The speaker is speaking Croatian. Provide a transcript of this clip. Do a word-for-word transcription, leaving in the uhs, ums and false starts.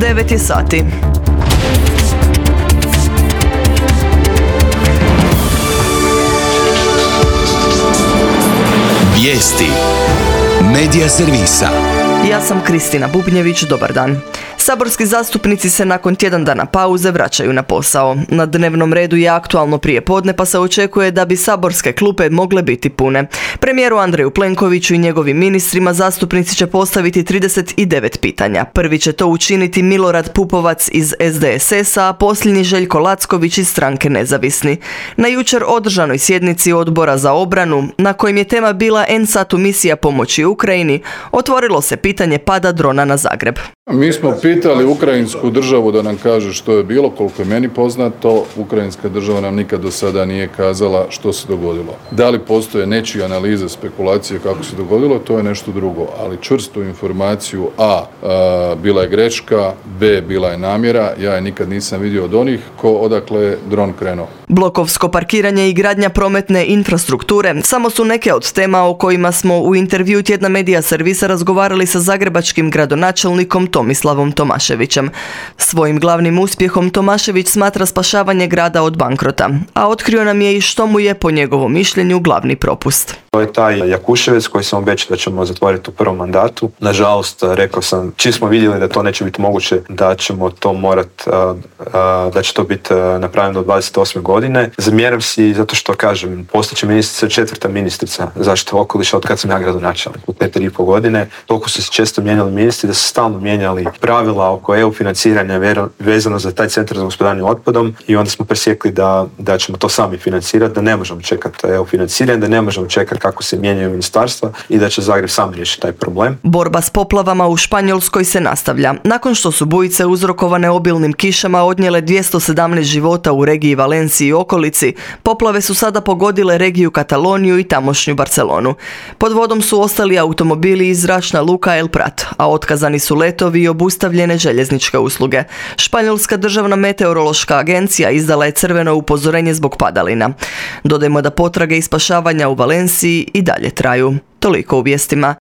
devet je sati. Vijesti Medija servisa. Ja sam Kristina Bubnjević, dobar dan. Saborski zastupnici se nakon tjedan dana pauze vraćaju na posao. Na dnevnom redu je aktualno prijepodne, pa se očekuje da bi saborske klupe mogle biti pune. Premijeru Andreju Plenkoviću i njegovim ministrima zastupnici će postaviti trideset devet pitanja. Prvi će to učiniti Milorad Pupovac iz S D S S-a, a posljednji Željko Lacković iz stranke Nezavisni. Na jučer održanoj sjednici Odbora za obranu, na kojem je tema bila en sat u misija pomoći Ukrajini, otvorilo se pitanje pada drona na Zagreb. Mi smo pitali ukrajinsku državu da nam kaže što je bilo, koliko je meni poznato. Ukrajinska država nam nikad do sada nije kazala što se dogodilo. Da li postoje nečije analize, spekulacije kako se dogodilo, to je nešto drugo. Ali čvrstu informaciju A, a bila je greška, B, bila je namjera, ja je nikad nisam vidio od onih ko odakle je dron krenuo. Blokovsko parkiranje i gradnja prometne infrastrukture samo su neke od tema o kojima smo u intervju tjedna Medija servisa razgovarali sa zagrebačkim gradonačelnikom Tomislavom Tomaševićem. Svojim glavnim uspjehom Tomašević smatra spašavanje grada od bankrota, a otkrio nam je i što mu je po njegovom mišljenju glavni propust. To je taj Jakuševec koji sam obećao da ćemo zatvoriti u prvom mandatu. Nažalost, rekao sam, čim smo vidjeli da to neće biti moguće, da ćemo to morat, da će to biti napravljeno do dvadeset osme godine. Zamjeram si zato što, kažem, postaće ministrica četvrta ministrica zaštite okoliša od kad sam ja gradonačelnik u te tri i pol godine. Toliko su se često mijenjali ministri da su stalno mijenjali pravila oko E U financiranja vezano za taj centar za gospodarenje otpadom i onda smo presjekli da, da ćemo to sami financirati, da ne možemo čekati E U financiranje, da ne možemo čekati kako se mijenjaju ministarstva i da će Zagreb sam riješiti taj problem. Borba s poplavama u Španjolskoj se nastavlja. Nakon što su bujice uzrokovane obilnim kišama odnijele dvjesto sedamnaest života u regiji Valenciji i okolici, poplave su sada pogodile regiju Kataloniju i tamošnju Barcelonu. Pod vodom su ostali automobili i zračna luka El Prat, a otkazani su letovi i obustavljene željezničke usluge. Španjolska državna meteorološka agencija izdala je crveno upozorenje zbog padalina. Dodajmo da potrage i spašavanja u Valenciji i dalje traju. Toliko u vijestima.